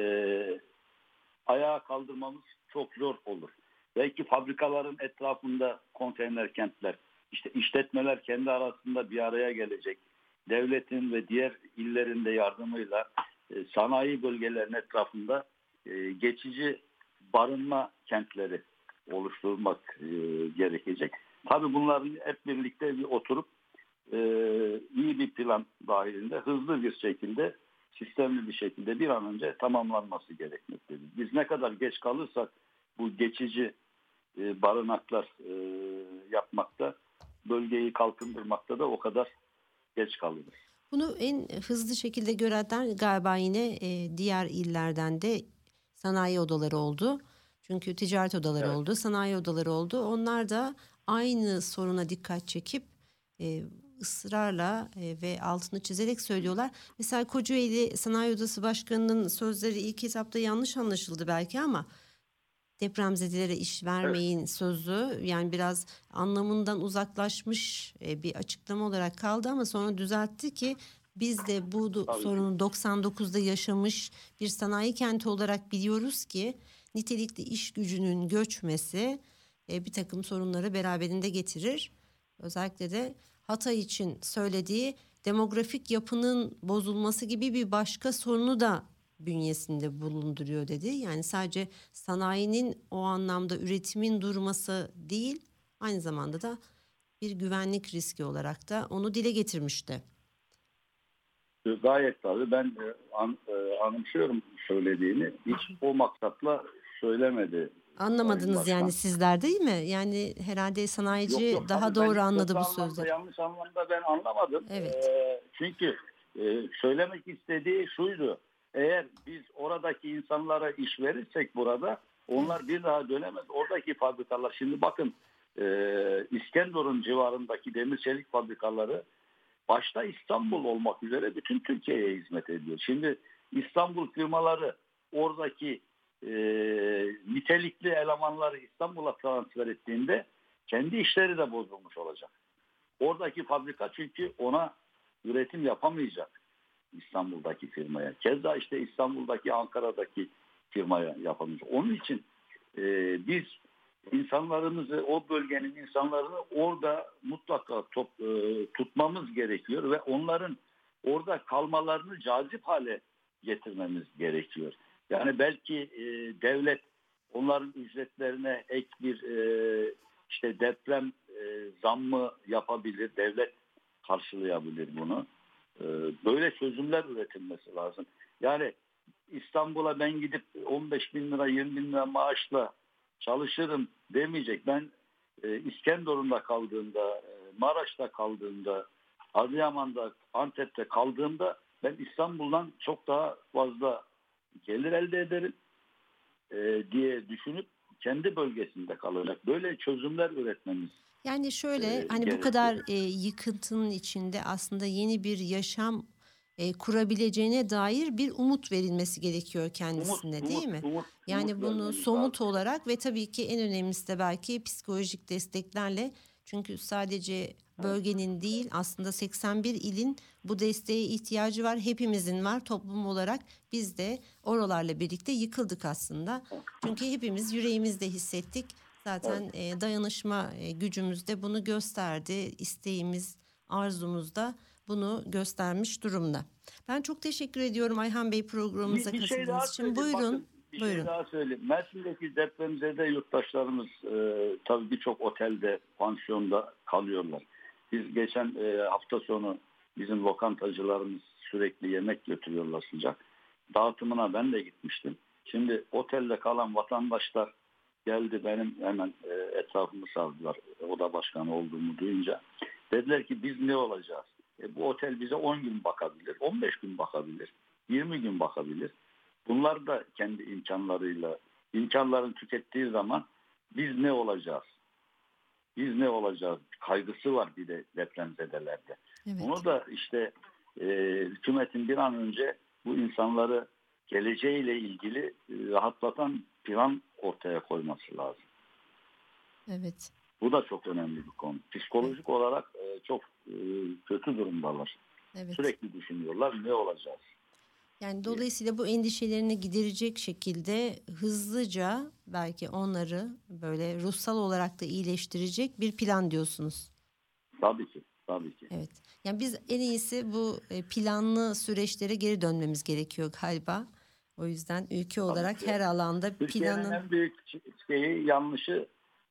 ayağa kaldırmamız çok zor olur. Belki fabrikaların etrafında konteyner kentler, işte işletmeler kendi arasında bir araya gelecek. Devletin ve diğer illerinde yardımıyla e, sanayi bölgelerinin etrafında e, geçici barınma kentleri oluşturmak e, gerekecek. Tabii bunların hep birlikte bir oturup e, iyi bir plan dahilinde hızlı bir şekilde, sistemli bir şekilde bir an önce tamamlanması gerekmektedir. Biz ne kadar geç kalırsak bu geçici e, barınaklar e, yapmakta, bölgeyi kalkındırmakta da o kadar geç kalırız. Bunu en hızlı şekilde görenler galiba yine e, diğer illerden de sanayi odaları oldu. Çünkü ticaret odaları Evet. oldu, sanayi odaları oldu. Onlar da aynı soruna dikkat çekip e, ısrarla e, ve altını çizerek söylüyorlar. Mesela Kocaeli Sanayi Odası Başkanı'nın sözleri ilk etapta yanlış anlaşıldı belki ama depremzedelere iş vermeyin evet. sözü yani biraz anlamından uzaklaşmış e, bir açıklama olarak kaldı ama sonra düzeltti ki biz de bu do- sorunu doksan dokuzda yaşamış bir sanayi kenti olarak biliyoruz ki nitelikli iş gücünün göçmesi e, bir takım sorunları beraberinde getirir. Özellikle de Hatay için söylediği demografik yapının bozulması gibi bir başka sorunu da bünyesinde bulunduruyor dedi. Yani sadece sanayinin o anlamda üretimin durması değil, aynı zamanda da bir güvenlik riski olarak da onu dile getirmişti. Gayet tabii. Ben e, an, e, anımsıyorum söylediğini. Hiç o maksatla söylemedi. Anlamadınız yani sizler değil mi? Yani herhalde sanayici yok, yok, daha doğru anladı bu sözleri. Yanlış anlamda ben anlamadım. Evet. E, çünkü e, söylemek istediği şuydu. Eğer biz oradaki insanlara iş verirsek burada onlar bir daha dönemez. Oradaki fabrikalar şimdi bakın e, İskenderun civarındaki demir çelik fabrikaları başta İstanbul olmak üzere bütün Türkiye'ye hizmet ediyor. Şimdi İstanbul firmaları oradaki e, nitelikli elemanları İstanbul'a transfer ettiğinde kendi işleri de bozulmuş olacak. Oradaki fabrika çünkü ona üretim yapamayacak İstanbul'daki firmaya. Keza işte İstanbul'daki, Ankara'daki firmaya yapamayacak. Onun için e, biz insanlarımızı, o bölgenin insanlarını orada mutlaka top, e, tutmamız gerekiyor ve onların orada kalmalarını cazip hale getirmemiz gerekiyor. Yani belki e, devlet onların ücretlerine ek bir e, işte deprem e, zammı yapabilir, devlet karşılayabilir bunu. E, böyle çözümler üretilmesi lazım. Yani İstanbul'a ben gidip on beş bin lira, yirmi bin lira maaşla çalışırım demeyecek. Ben e, İskenderun'da kaldığımda, e, Maraş'ta kaldığımda, Adıyaman'da, Antep'te kaldığımda ben İstanbul'dan çok daha fazla gelir elde ederim e, diye düşünüp kendi bölgesinde kalacak. Böyle çözümler üretmemiz. Yani şöyle e, hani gerekiyor. bu kadar e, yıkıntının içinde aslında yeni bir yaşam e, kurabileceğine dair bir umut verilmesi gerekiyor kendisine, Umut, değil umut, mi? umut, Yani umut bunu vermemiz somut lazım. olarak ve tabii ki en önemlisi de belki psikolojik desteklerle, çünkü sadece bölgenin değil, aslında seksen bir ilin bu desteğe ihtiyacı var. Hepimizin var, toplum olarak biz de oralarla birlikte yıkıldık aslında. Çünkü hepimiz yüreğimizde hissettik. Zaten e, dayanışma e, gücümüz de bunu gösterdi. İsteğimiz, arzumuz da bunu göstermiş durumda. Ben çok teşekkür ediyorum Ayhan Bey, programımıza Bir, bir şey daha katıldığınız için. söyleyeyim. Buyurun. Bakın, bir Buyurun. şey daha söyleyeyim. Mersin'deki depremzede yurttaşlarımız e, tabii birçok otelde, pansiyonda kalıyorlar. Biz geçen e, hafta sonu bizim lokantacılarımız sürekli yemek götürüyorlar sıcak. Dağıtımına ben de gitmiştim. Şimdi otelde kalan vatandaşlar geldi, benim hemen e, etrafımı sardılar. Oda başkanı olduğumu duyunca. Dediler ki biz ne olacağız? E, bu otel bize on gün bakabilir, on beş gün bakabilir, yirmi gün bakabilir. Bunlar da kendi imkanlarıyla, imkanlarını tükettiği zaman biz ne olacağız? Biz ne olacağız? Kaygısı var bir de depremzedelerde. Evet. Bunu da işte e, hükümetin bir an önce bu insanları geleceğiyle ilgili e, rahatlatan plan ortaya koyması lazım. Evet. Bu da çok önemli bir konu. Psikolojik olarak e, çok e, kötü durumdalar. Evet. Sürekli düşünüyorlar ne olacağız? Yani dolayısıyla bu endişelerini giderecek şekilde hızlıca belki onları böyle ruhsal olarak da iyileştirecek bir plan diyorsunuz. Tabii ki, tabii ki. Evet. Yani biz en iyisi bu e, planlı süreçlere geri dönmemiz gerekiyor galiba. O yüzden ülke olarak ki. her alanda Türkiye'nin planın... en büyük şeyi, yanlışı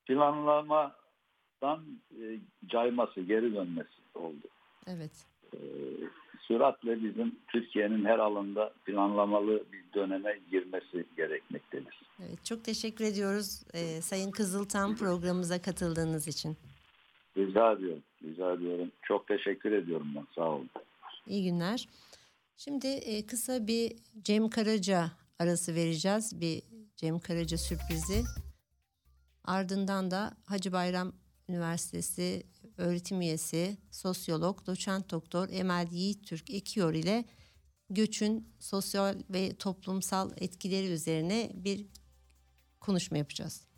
planlamadan e, cayması, geri dönmesi oldu. Evet. E, süratle bizim Türkiye'nin her alanda planlamalı bir döneme girmesi gerekmektedir. Evet, çok teşekkür ediyoruz e, Sayın Kızıltan, programımıza katıldığınız için. Rica ediyorum, rica ediyorum. Çok teşekkür ediyorum ben, sağ olun. İyi günler. Şimdi e, kısa bir Cem Karaca arası vereceğiz. Bir Cem Karaca sürprizi. Ardından da Hacı Bayram Üniversitesi öğretim üyesi, sosyolog, doçent doktor Emel Yiğittürk Ekiyor ile göçün sosyal ve toplumsal etkileri üzerine bir konuşma yapacağız.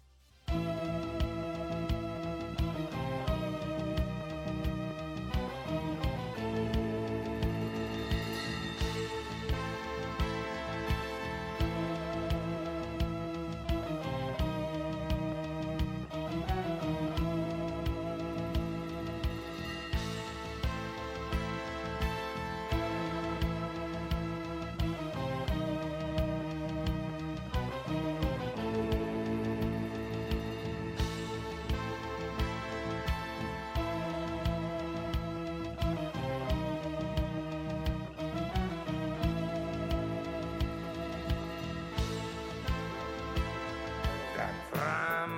Deprem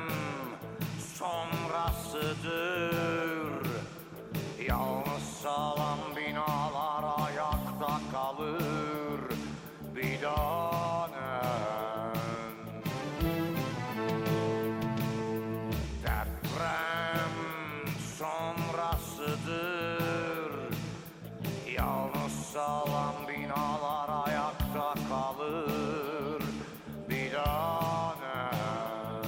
sonrasıdır. Yalnız sağlam binalar ayakta kalır. Bir tanem. Deprem sonrasıdır. Yalnız sağlam binalar ayakta kalır. Bir tanem.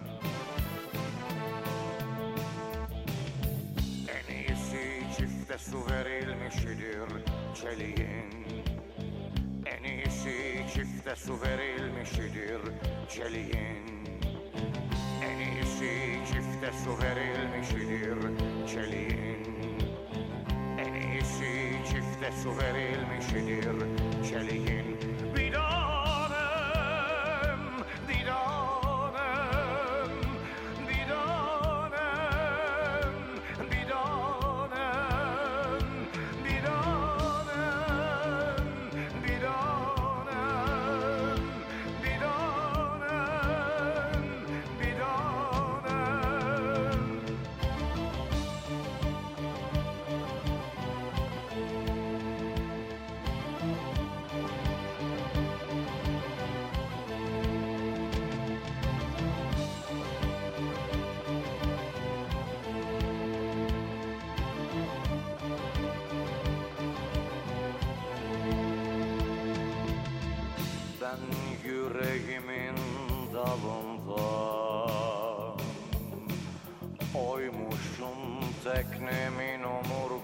En iyisi çifte su verilmişidir çeliğin. En iyisi çifte su verilmişidir çeliğin. En iyisi çifte su verilmişidir çeliğin. En iyisi çifte su verilmişdir çeliğin. Bir tanem, bir tanem, bir tanem, bir tanem, bir tanem, bir tanem, bir tanem, bir tanem.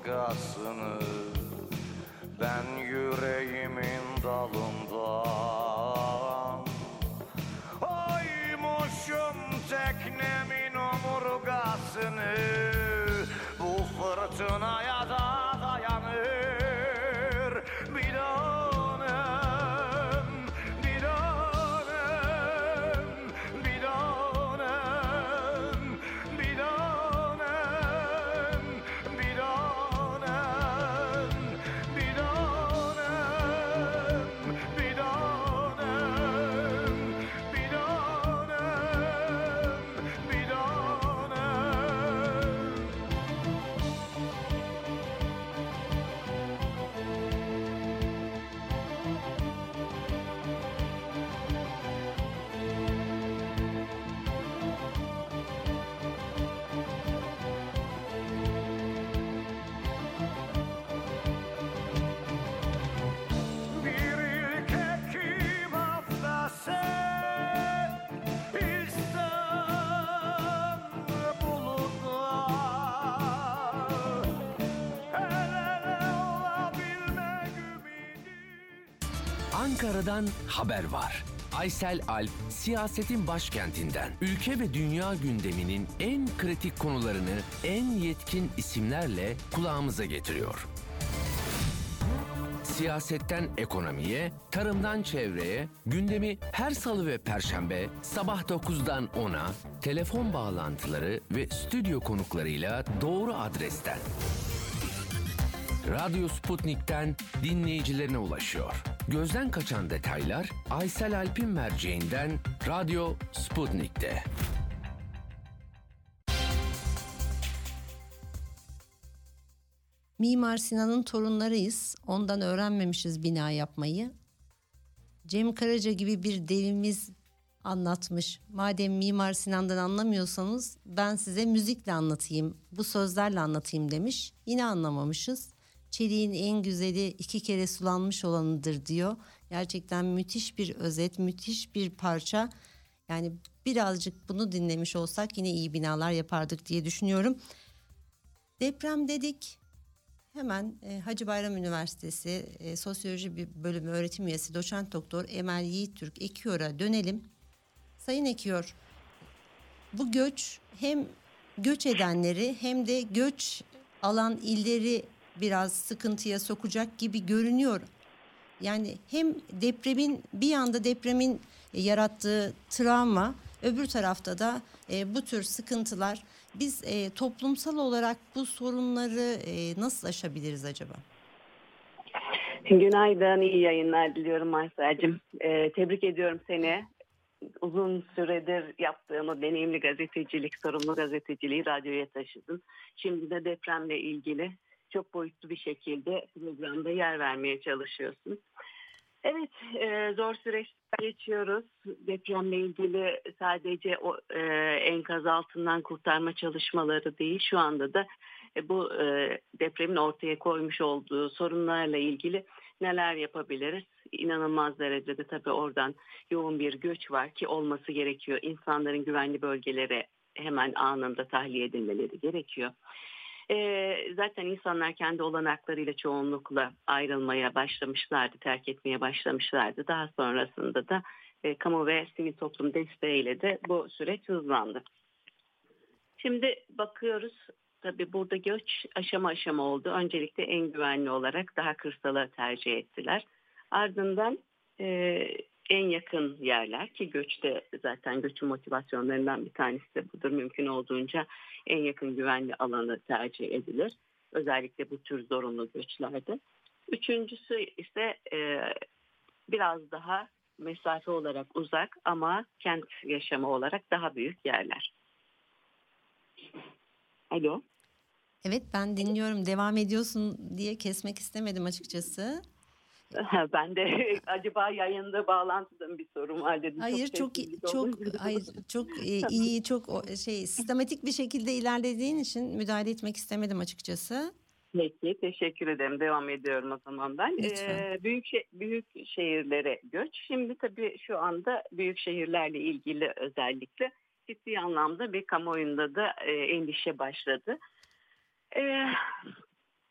omurgasını ben yüreğimin dalından oymuşum teknemin omurgasını bu fırtınaya da dayanır bir tanem bir tanem bir tanem bir tanem bir tanem bir tanem bir tanem bir tanem bir tanem. Bir ilk Ekim haftası İstanbul'da el ele olabilmek ümidi. Ankara'dan haber var. Aysel Alp, siyasetin başkentinden ülke ve dünya gündeminin en kritik konularını en yetkin isimlerle kulağımıza getiriyor. Siyasetten ekonomiye, tarımdan çevreye, gündemi her salı ve perşembe sabah dokuzdan ona, telefon bağlantıları ve stüdyo konuklarıyla doğru adresten. Radyo Sputnik'ten dinleyicilerine ulaşıyor. Gözden kaçan detaylar Aysel Alp'in merceğinden Radyo Sputnik'te. Mimar Sinan'ın torunlarıyız. Ondan öğrenmemişiz bina yapmayı. Cem Karaca gibi bir devimiz anlatmış. Madem Mimar Sinan'dan anlamıyorsanız ben size müzikle anlatayım, bu sözlerle anlatayım demiş. Yine anlamamışız. Çeliğin en güzeli iki kere sulanmış olanıdır diyor. Gerçekten müthiş bir özet, müthiş bir parça. Yani birazcık bunu dinlemiş olsak yine iyi binalar yapardık diye düşünüyorum. Deprem dedik. Hemen e, Hacı Bayram Üniversitesi e, Sosyoloji bir bölümü öğretim üyesi doçent doktor Emel Yiğittürk Ekiyor'a dönelim. Sayın Ekiyor, bu göç hem göç edenleri hem de göç alan illeri biraz sıkıntıya sokacak gibi görünüyor. Yani hem depremin bir yanda depremin yarattığı travma, öbür tarafta da e, bu tür sıkıntılar. Biz e, toplumsal olarak bu sorunları e, nasıl aşabiliriz acaba? Günaydın, iyi yayınlar diliyorum Aysel'cim. Ee, tebrik ediyorum seni. Uzun süredir yaptığın o deneyimli gazetecilik, sorumlu gazeteciliği radyoya taşıdın. Şimdi de depremle ilgili çok boyutlu bir şekilde programda yer vermeye çalışıyorsun. Evet, e, zor süreçler geçiyoruz. Depremle ilgili sadece o e, enkaz altından kurtarma çalışmaları değil, şu anda da e, bu e, depremin ortaya koymuş olduğu sorunlarla ilgili neler yapabiliriz? İnanılmaz derecede tabii oradan yoğun bir göç var ki olması gerekiyor. İnsanların güvenli bölgelere hemen anında tahliye edilmeleri gerekiyor. Ee, zaten insanlar kendi olanaklarıyla çoğunlukla ayrılmaya başlamışlardı, terk etmeye başlamışlardı. Daha sonrasında da e, kamu ve sivil toplum desteğiyle de bu süreç hızlandı. Şimdi bakıyoruz, tabii burada göç aşama aşama oldu. Öncelikle en güvenli olarak daha kırsala tercih ettiler. Ardından e, en yakın yerler ki göçte zaten göçün motivasyonlarından bir tanesi de budur. Mümkün olduğunca en yakın güvenli alanı tercih edilir. Özellikle bu tür zorunlu göçlerde. Üçüncüsü ise e, biraz daha mesafe olarak uzak ama kent yaşamı olarak daha büyük yerler. Alo. Evet, ben dinliyorum. Devam ediyorsun diye kesmek istemedim açıkçası. Ben de acaba yayında bağlantıda bir sorun var dedim. Hayır, çok çok, çok hayır çok iyi, çok şey sistematik bir şekilde ilerlediğin için müdahale etmek istemedim açıkçası. Peki, teşekkür ederim. Devam ediyorum o zaman ben. Lütfen. Ee, büyük büyük şehirlere göç. Şimdi tabii şu anda büyük şehirlerle ilgili özellikle ciddi anlamda bir kamuoyunda da e, endişe başladı. Ee,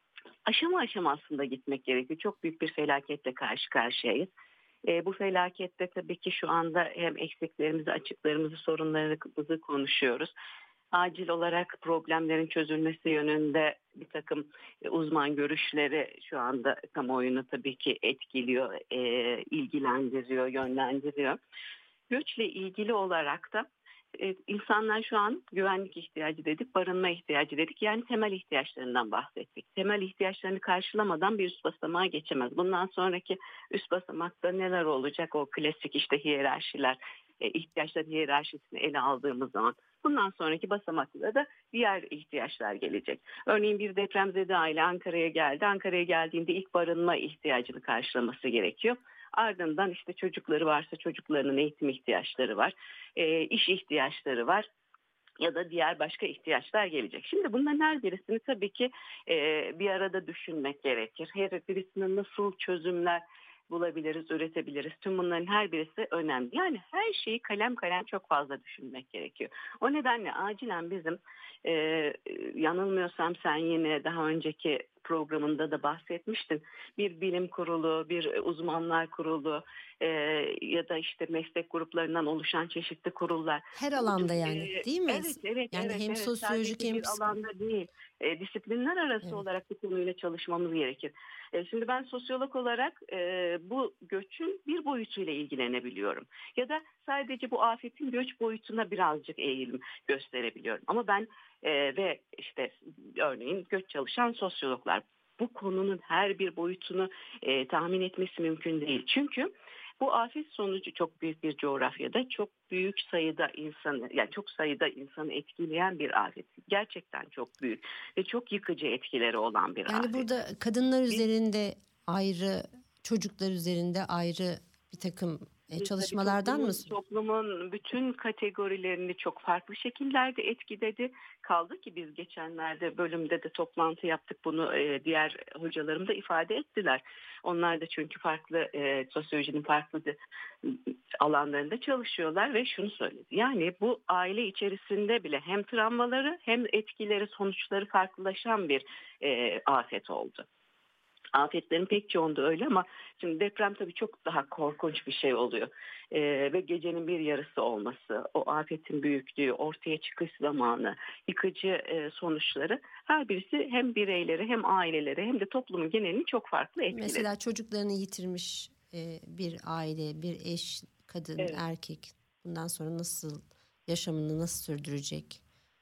aşama aşama aslında gitmek gerekiyor. Çok büyük bir felaketle karşı karşıyayız. E, bu felakette tabii ki şu anda hem eksiklerimizi, açıklarımızı, sorunlarımızı konuşuyoruz. Acil olarak problemlerin çözülmesi yönünde bir takım e, uzman görüşleri şu anda kamuoyunu tabii ki etkiliyor, e, ilgilendiriyor, yönlendiriyor. Göçle ilgili olarak da e, insanlar şu an güvenlik ihtiyacı dedik, barınma ihtiyacı dedik. Yani temel ihtiyaçlarından bahsettik. Temel ihtiyaçlarını karşılamadan bir üst basamağa geçemez. Bundan sonraki üst basamakta neler olacak? O klasik işte hiyerarşiler, e, ihtiyaçlar hiyerarşisini ele aldığımız zaman bundan sonraki basamakta da diğer ihtiyaçlar gelecek. Örneğin bir depremzede aile Ankara'ya geldi. Ankara'ya geldiğinde ilk barınma ihtiyacını karşılaması gerekiyor. Ardından işte çocukları varsa çocuklarının eğitim ihtiyaçları var, e, iş ihtiyaçları var ya da diğer başka ihtiyaçlar gelecek. Şimdi bunların her birisini tabii ki e, bir arada düşünmek gerekir. Her birisine nasıl çözümler bulabiliriz, üretebiliriz. Tüm bunların her birisi önemli. Yani her şeyi kalem kalem çok fazla düşünmek gerekiyor. O nedenle acilen bizim e, yanılmıyorsam sen yine daha önceki programında da bahsetmiştin. Bir bilim kurulu, bir uzmanlar kurulu e, ya da işte meslek gruplarından oluşan çeşitli kurullar. Her alanda yani, E, değil mi? Evet, evet, Yani evet. hem evet. sosyolojik Sadece hem bir psiko- alanda değil. E, disiplinler arası Evet. olarak bu konuyla çalışmamız gerekir. E, şimdi ben sosyolog olarak e, bu göçün bir boyutuyla ilgilenebiliyorum. Ya da sadece bu afetin göç boyutuna birazcık eğilim gösterebiliyorum. Ama ben e, ve işte örneğin göç çalışan sosyologlar bu konunun her bir boyutunu e, tahmin etmesi mümkün değil. Çünkü bu afet sonucu çok büyük bir coğrafyada çok büyük sayıda insanı, yani çok sayıda insanı etkileyen bir afet. Gerçekten çok büyük ve çok yıkıcı etkileri olan bir Yani afet. burada kadınlar üzerinde ayrı, çocuklar üzerinde ayrı bir takım e, Tabii çalışmalardan mı? toplumun, toplumun bütün kategorilerini çok farklı şekillerde etkiledi. Kaldı ki biz geçenlerde bölümde de toplantı yaptık, bunu e, diğer hocalarım da ifade ettiler. Onlar da çünkü farklı e, sosyolojinin farklı de, alanlarında çalışıyorlar ve şunu söyledi. Yani bu aile içerisinde bile hem travmaları hem etkileri, sonuçları farklılaşan bir e, afet oldu. Afetlerin pek çoğunda öyle ama şimdi deprem tabii çok daha korkunç bir şey oluyor. Ee, ve gecenin bir yarısı olması, o afetin büyüklüğü, ortaya çıkış zamanı, yıkıcı e, sonuçları her birisi hem bireyleri hem aileleri hem de toplumun genelini çok farklı etkiledi. Mesela çocuklarını yitirmiş e, bir aile, bir eş, kadın, Evet. erkek bundan sonra nasıl yaşamını nasıl sürdürecek?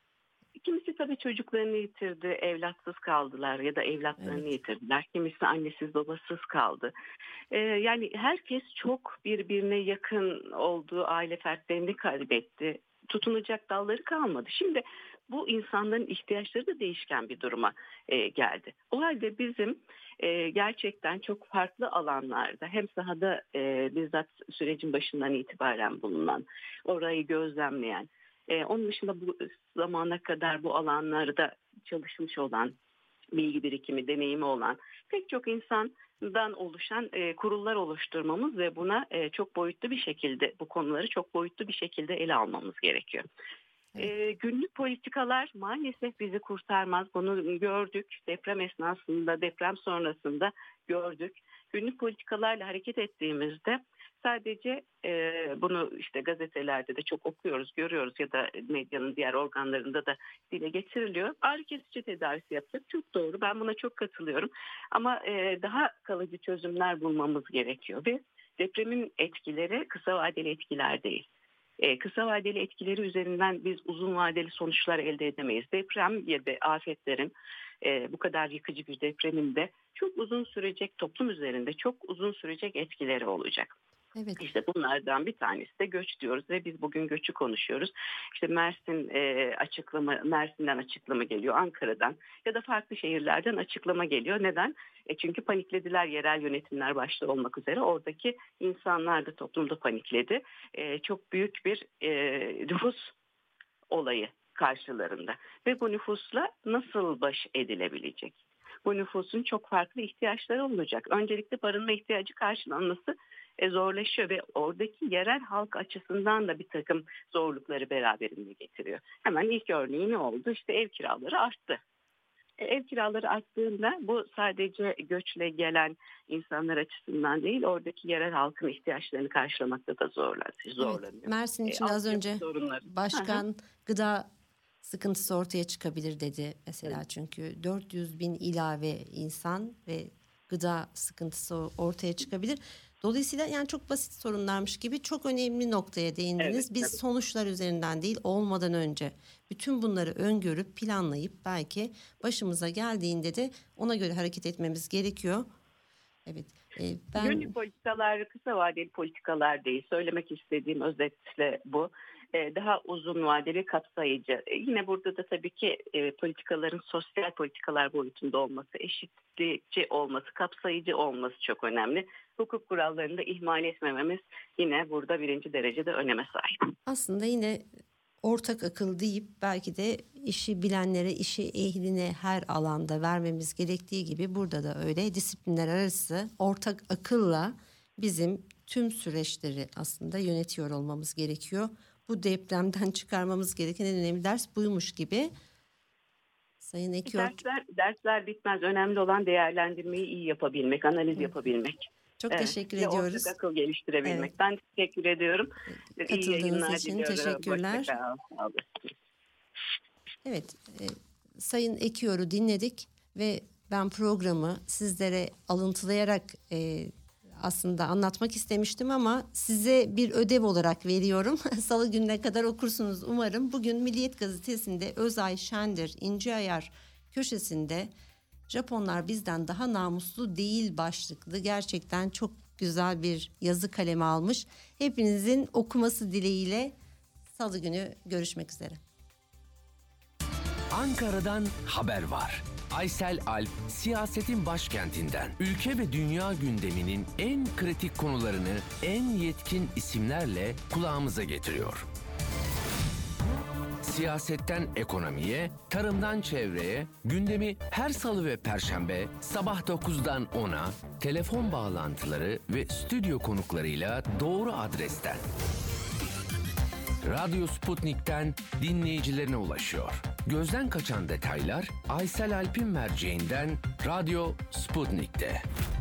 Kimisi tabii çocuklarını yitirdi, evlatsız kaldılar ya da evlatlarını Evet. yitirdiler. Kimisi annesiz babasız kaldı. Ee, yani herkes çok birbirine yakın olduğu aile fertlerini kaybetti. Tutunacak dalları kalmadı. Şimdi bu insanların ihtiyaçları da değişken bir duruma e, geldi. O halde bizim e, gerçekten çok farklı alanlarda hem sahada e, bizzat sürecin başından itibaren bulunan, orayı gözlemleyen, Ee, onun dışında bu zamana kadar bu alanlarda çalışmış olan, bilgi birikimi, deneyimi olan pek çok insandan oluşan e, kurullar oluşturmamız ve buna e, çok boyutlu bir şekilde, bu konuları çok boyutlu bir şekilde ele almamız gerekiyor. Evet. E, günlük politikalar maalesef bizi kurtarmaz. Bunu gördük. Deprem esnasında, deprem sonrasında gördük. Günlük politikalarla hareket ettiğimizde sadece e, bunu işte gazetelerde de çok okuyoruz, görüyoruz ya da medyanın diğer organlarında da dile getiriliyor. Ağrı kesici tedavisi yapacak. Çok doğru. Ben buna çok katılıyorum. Ama e, daha kalıcı çözümler bulmamız gerekiyor ve depremin etkileri kısa vadeli etkiler değil. E, kısa vadeli etkileri üzerinden biz uzun vadeli sonuçlar elde edemeyiz. Deprem ya da afetlerin e, bu kadar yıkıcı bir depremin de çok uzun sürecek, toplum üzerinde çok uzun sürecek etkileri olacak. Evet. İşte bunlardan bir tanesi de göç diyoruz ve biz bugün göçü konuşuyoruz. İşte Mersin e, açıklama, Mersin'den açıklama geliyor, Ankara'dan ya da farklı şehirlerden açıklama geliyor. Neden? E çünkü paniklediler, yerel yönetimler başta olmak üzere. Oradaki insanlar da toplumda panikledi. E, çok büyük bir e, nüfus olayı karşılarında ve bu nüfusla nasıl baş edilebilecek? Bu nüfusun çok farklı ihtiyaçları olacak. Öncelikle barınma ihtiyacı karşılanması e, zorlaşıyor ve oradaki yerel halk açısından da bir takım zorlukları beraberinde getiriyor. Hemen ilk örneği ne oldu? İşte ev kiraları arttı. E, Ev kiraları arttığında bu sadece göçle gelen insanlar açısından değil, oradaki yerel halkın ihtiyaçlarını karşılamakta da zorlanıyor. Evet, Mersin E, için az altyapı önce sorunları. başkan Hı hı. gıda sıkıntısı ortaya çıkabilir dedi mesela, çünkü dört yüz bin ilave insan ve gıda sıkıntısı ortaya çıkabilir. Dolayısıyla yani çok basit sorunlarmış gibi çok önemli noktaya değindiniz. Evet, Biz tabii. sonuçlar üzerinden değil, olmadan önce bütün bunları öngörüp planlayıp belki başımıza geldiğinde de ona göre hareket etmemiz gerekiyor. Evet. e, ben Yönlü politikalar kısa vadeli politikalar değil. Söylemek istediğim özetle bu. Ee, Daha uzun vadeli, kapsayıcı. Ee, Yine burada da tabii ki e, politikaların sosyal politikalar boyutunda olması, eşitlikçi olması, kapsayıcı olması çok önemli. Hukuk kurallarını da ihmal etmememiz yine burada birinci derecede öneme sahip. aslında yine ortak akıl deyip belki de işi bilenlere, işi ehline her alanda vermemiz gerektiği gibi burada da öyle disiplinler arası ortak akılla bizim tüm süreçleri aslında yönetiyor olmamız gerekiyor. Bu depremden çıkarmamız gereken en önemli ders buymuş gibi. Sayın Ekiyor, Dersler, dersler bitmez. Önemli olan değerlendirmeyi iyi yapabilmek, analiz yapabilmek. çok Evet, teşekkür ve ediyoruz. ortak akıl geliştirebilmek. Evet. Ben teşekkür ediyorum. İyi Katıldığınız yayınlar için diliyorum. teşekkürler. Hoşça kal. Sağ olun. Evet, e, Sayın Ekiyor'u dinledik ve ben programı sizlere alıntılayarak e, aslında anlatmak istemiştim ama size bir ödev olarak veriyorum. Salı gününe kadar okursunuz umarım. Bugün Milliyet Gazetesi'nde Özay Şendir İnci Ayar köşesinde Japonlar bizden daha namuslu değil başlıklı gerçekten çok güzel bir yazı kaleme almış. Hepinizin okuması dileğiyle Salı günü görüşmek üzere. Ankara'dan haber var. Aysel Alp, siyasetin başkentinden, ülke ve dünya gündeminin en kritik konularını en yetkin isimlerle kulağımıza getiriyor. Siyasetten ekonomiye, tarımdan çevreye, gündemi her salı ve perşembe sabah dokuzdan ona, telefon bağlantıları ve stüdyo konuklarıyla doğru adresten. Radyo Sputnik'ten dinleyicilerine ulaşıyor. Gözden kaçan detaylar Aysel Alp'in merceğinden Radyo Sputnik'te.